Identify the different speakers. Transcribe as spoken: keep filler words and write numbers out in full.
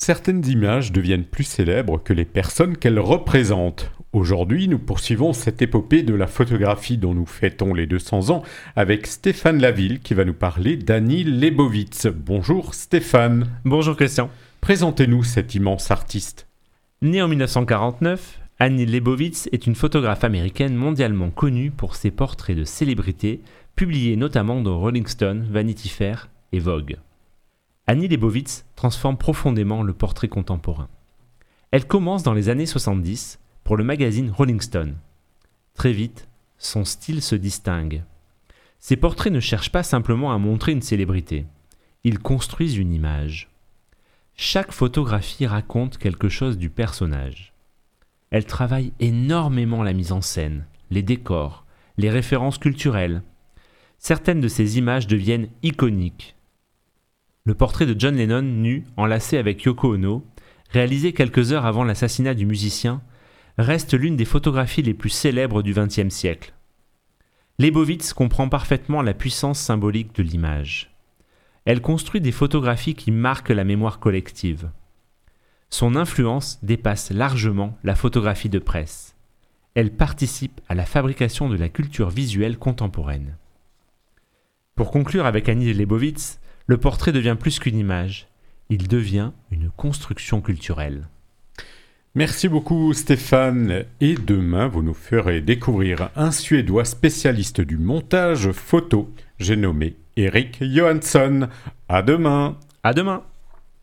Speaker 1: Certaines images deviennent plus célèbres que les personnes qu'elles représentent. Aujourd'hui, nous poursuivons cette épopée de la photographie dont nous fêtons les deux cents ans avec Stéphane Laville qui va nous parler d'Annie Leibovitz. Bonjour Stéphane.
Speaker 2: Bonjour Christian.
Speaker 1: Présentez-nous cet immense artiste.
Speaker 2: Née en dix-neuf cent quarante-neuf, Annie Leibovitz est une photographe américaine mondialement connue pour ses portraits de célébrités, publiés notamment dans Rolling Stone, Vanity Fair et Vogue. Annie Leibovitz transforme profondément le portrait contemporain. Elle commence dans les années soixante-dix pour le magazine Rolling Stone. Très vite, son style se distingue. Ses portraits ne cherchent pas simplement à montrer une célébrité, ils construisent une image. Chaque photographie raconte quelque chose du personnage. Elle travaille énormément la mise en scène, les décors, les références culturelles. Certaines de ces images deviennent iconiques. Le portrait de John Lennon nu, enlacé avec Yoko Ono, réalisé quelques heures avant l'assassinat du musicien, reste l'une des photographies les plus célèbres du vingtième siècle. Leibovitz comprend parfaitement la puissance symbolique de l'image. Elle construit des photographies qui marquent la mémoire collective. Son influence dépasse largement la photographie de presse. Elle participe à la fabrication de la culture visuelle contemporaine. Pour conclure avec Annie Leibovitz, le portrait devient plus qu'une image, il devient une construction culturelle.
Speaker 1: Merci beaucoup Stéphane. Et demain, vous nous ferez découvrir un Suédois spécialiste du montage photo. J'ai nommé Eric Johansson. À demain.
Speaker 2: À demain.